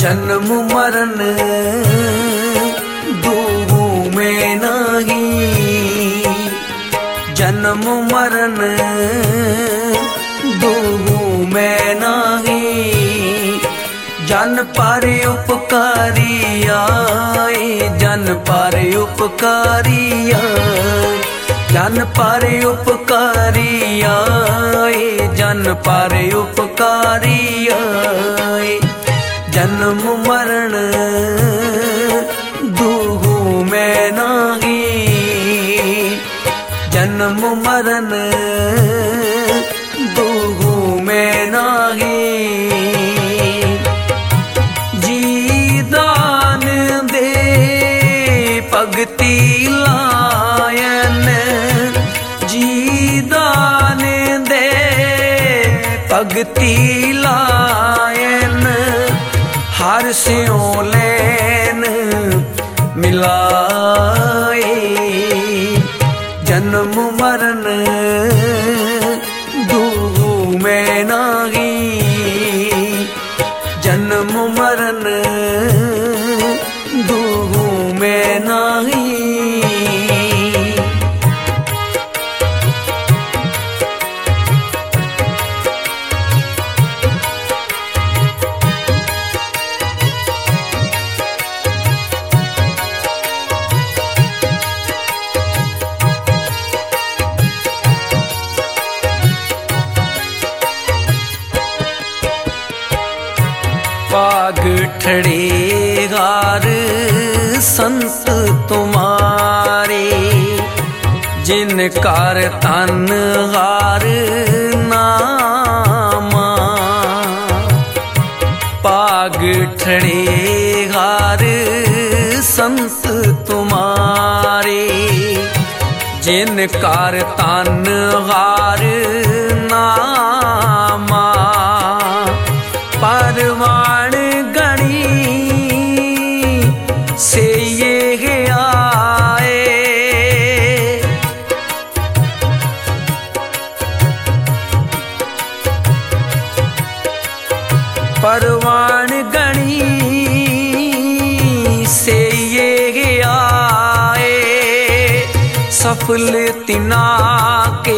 जन्म मरण दूहू में नहीं, जन्म मरण दूहू में नहीं। जन पर उपकारी आए, जन पर उपकारी आए, जन पर उपकारी आए, जन पर उपकारी आए। जन्म मरण दूहू में नहीं, जन्म मरण दूहू में नहीं। जी दान दे भगति लायन, जी दान दे भगति लायन। हर स्यों लैन मिलाए, जन्म मरण दूहू में नहीं, जन्म मरण दूहू में नहीं। पाग ठड़ेगार संत तुम्हारे, जिन कार तन हार नामा। पाग ठड़ेगार संत तुम्हारे, जिन कार तन हार नामा। परवान गणी से ये आए, परवान गणी से ये आए। सफल तिना के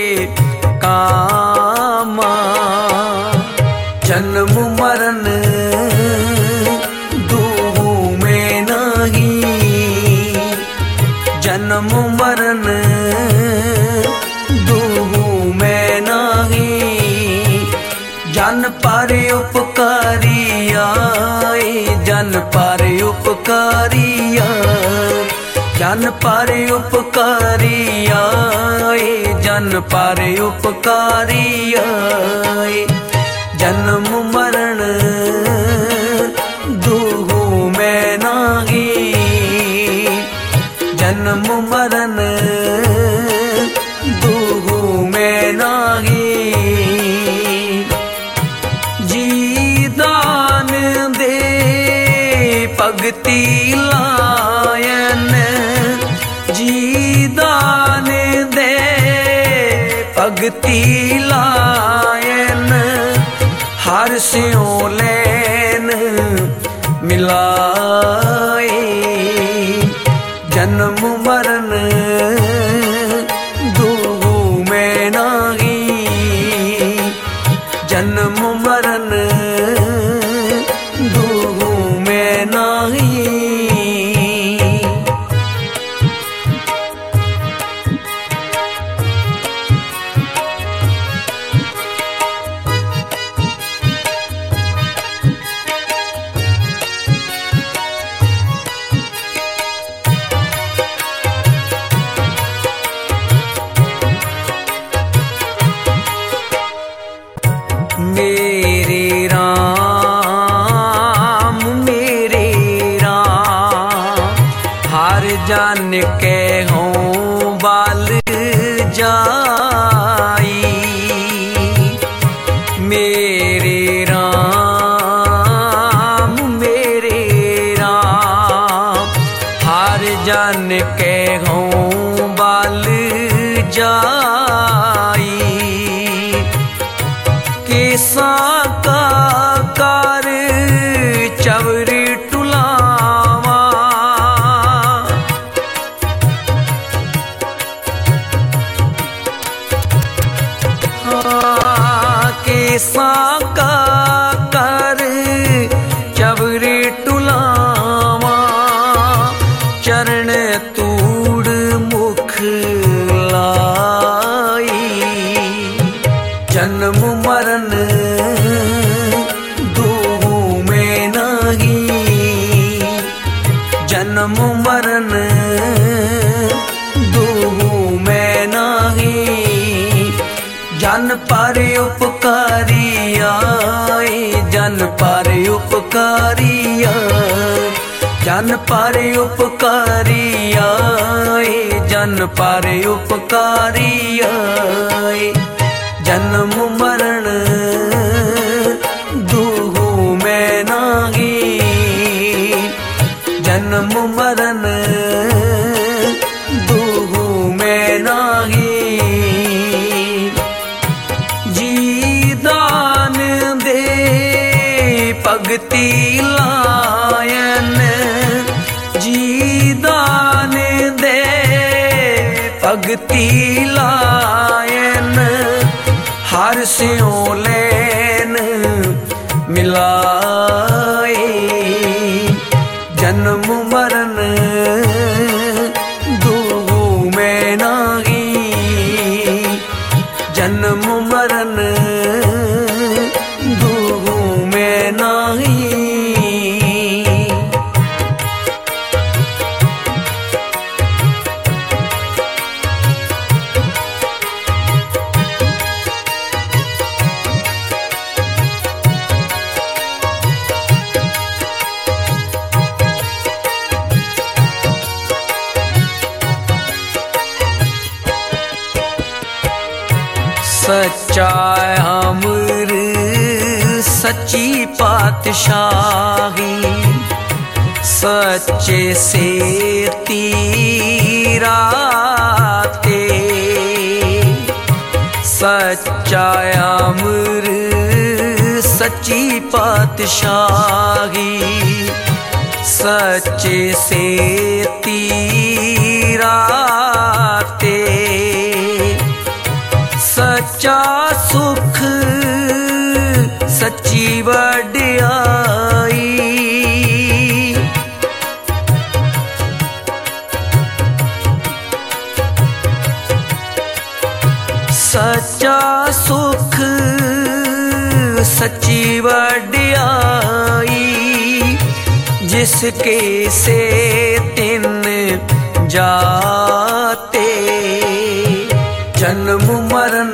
काम, जन्म मरण दूहू में नहीं, जन्म मरण दूहू में नहीं। जन पर उपकारी आए, जन पर उपकारी आए, जन पर उपकारी आए, जन पर उपकारी आए। जन्म मरण दूहू में नहीं, जन्म मरण दूहू में नहीं। जी दान दे भगति लायन, जी दान दे भगति लायन। हर स्यों लैन मिलाए, जन्म मरण दूहू में नहीं, जन्म मरण दूहू में नहीं। मेरे राम हर जान के हों बाल जाई। मेरे राम हर जान के हों बाल जाई। केसा का कर चव साका कर चवरे टुलावा चरण तूड़ मुख लाई। जन्म मरण दूहू में नहीं, जन्म मरण दूहू में नहीं। जन पर उपकारी आए, जन पर उपकारी आए, जन पर उपकारी आए, जन पर उपकारी आए। जन्म मरण दूहू में नहीं, जन्म मरण दूहू में नहीं। जी दान दे भगति लायन, जी दान दे भगति लायन। हर स्यों लैन मिलाए। जन्म मरण दूहू में नहीं, जन्म मरण दूहू में नहीं। सच्चा अमर सच्ची पातशाही, सच्चे से तीराते। सच्चा अमर सच्ची पातशाही, सच्चे से तीराते। सच्चा सुख सच्ची वड्याई, सच्चा सुख सच्ची वड्याई। जिसके से तिन जाते। जन्म मरण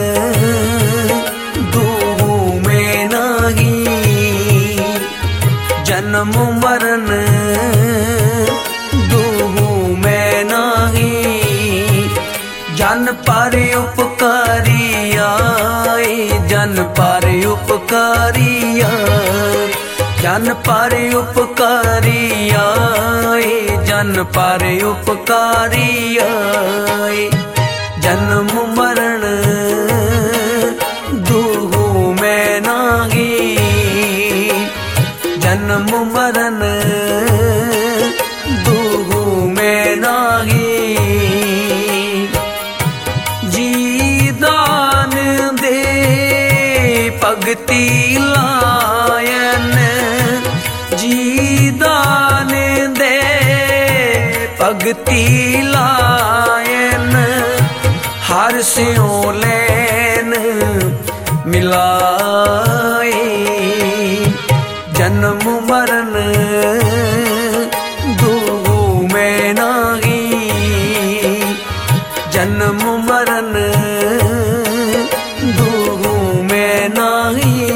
दूहू में नहीं, जन्म मरण दूहू में नहीं। जन पर उपकारी आए, जन पर उपकारी आए, जन पर उपकारी आए, जन पर उपकारी आए। जन्म मरण दूहू में नहीं, जन्म मरण दूहू में नहीं। जी दान दे भगति लायन, जी दान दे भगति लायन। हर स्यों लैन मिलाए। जन्म मरण दूहू में नहीं, जन्म मरण दूहू में नहीं।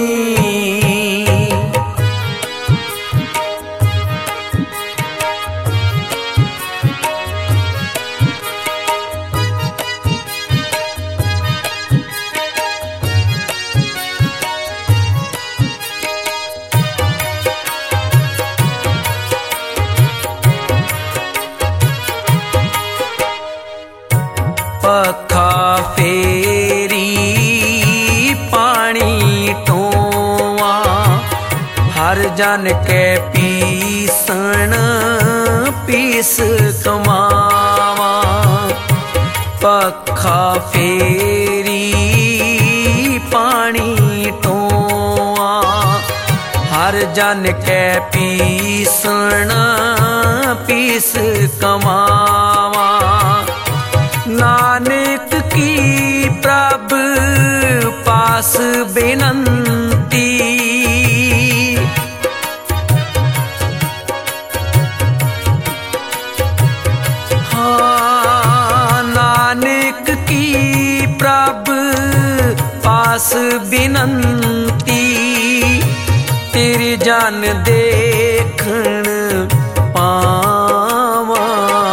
पखा फेरी पानी टोवा, हर जन के पीसन पीस कमावा। पखा फेरी पानी हर जन के पीसण पीस कमावा। नानक की प्रभ पास बेनंती, हाँ नानक की प्रभ पास बेनंती। तेरी जान देखण पावा,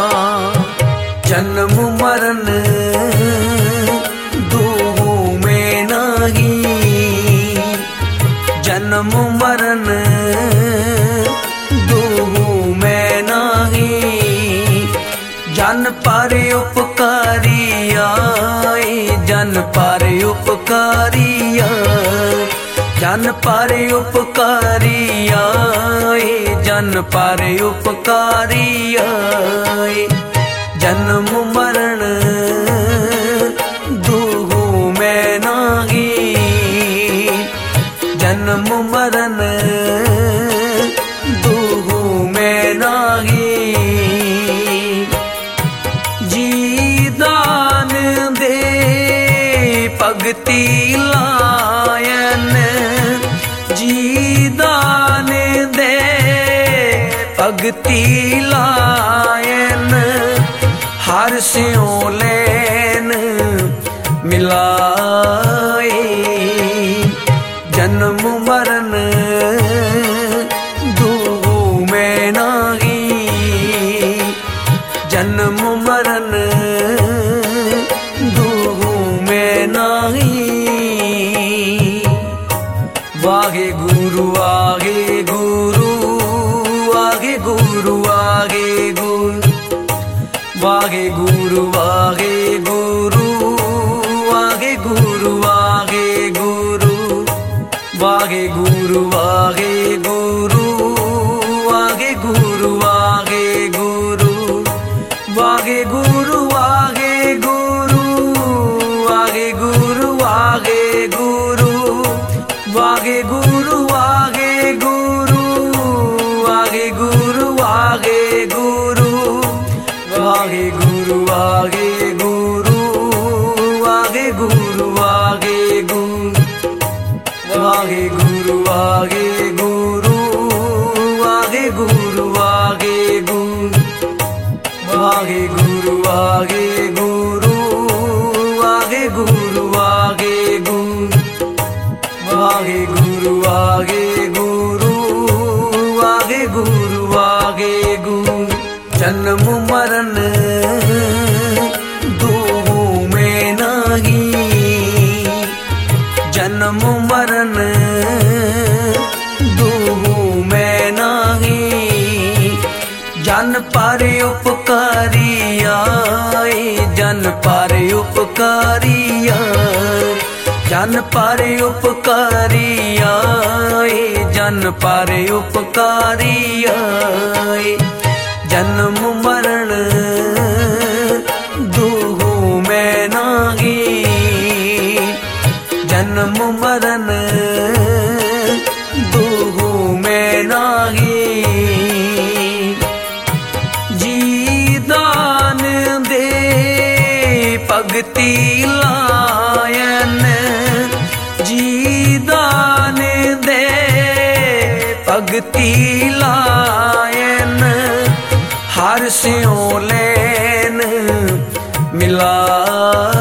जन्म मरण दूँ में नहीं, जन्म मरण दूँ में नहीं। जन पर उपकारी आए, जन पर उपकारी आए, जन पर उपकारी आए, जन पर उपकारी आए। जन्म मरण दूँ में नहीं, जन्म मरण दूँ में नहीं। जी दान दे भगति लायन, जी दान दे भगति लायन। हर स्यों लैन मिलाए, जन्म मरण दूँ में नहीं, जन्म मरण दूँ में नहीं। वाहे गुरु आगे गुरु, आगे गुरु आगे गुरु, वाहे गुरु आगे गुरु, आगे गुरु आगे गुरु, वाहे गुरु आगे गुरु, आगे गुरु आगे गुरु, वाहे गुरु आगे गुरु, आगे गुरु आगे गुरु, वाहे गुरु आगे गुरु, आगे गुरु आगे गुरु, वाहे गुरु आगे गुरु, आगे गुरु आगे गुरु, वाहे गुरु आगे गुरु, आगे गुरु आगे गुरु, वाहे गुरु आगे गुरु, आगे गुरु आगे गुरु, वाहे गुरु आगे गुरु, आगे गुरु आगे गुरु। जन्म मरण दूँ में नहीं, जन्म मरण दूँ में नहीं। जन पर उपकारी आए, जन पर उपकारी आए, जन पर उपकारी आए, जन पर उपकारी आए। जन्म मरण दूँ में नहीं, जन्म मरण दूँ में नहीं। जी दान दे भगति लायन, जी दान दे भगति लायन। हर स्यों लैन मिला